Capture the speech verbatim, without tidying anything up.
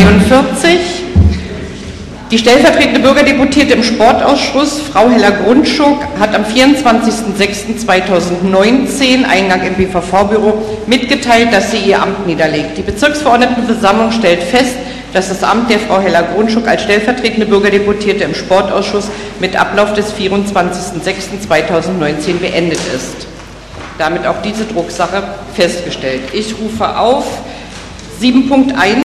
dreiundvierzig. Die stellvertretende Bürgerdeputierte im Sportausschuss, Frau Hella Grundschuk, hat am vierundzwanzigsten sechsten zweitausendneunzehn Eingang im B V V-Büro mitgeteilt, dass sie ihr Amt niederlegt. Die Bezirksverordnetenversammlung stellt fest, dass das Amt der Frau Hella Grundschuk als stellvertretende Bürgerdeputierte im Sportausschuss mit Ablauf des vierundzwanzigsten sechsten zweitausendneunzehn beendet ist. Damit auch diese Drucksache festgestellt. Ich rufe auf sieben Punkt eins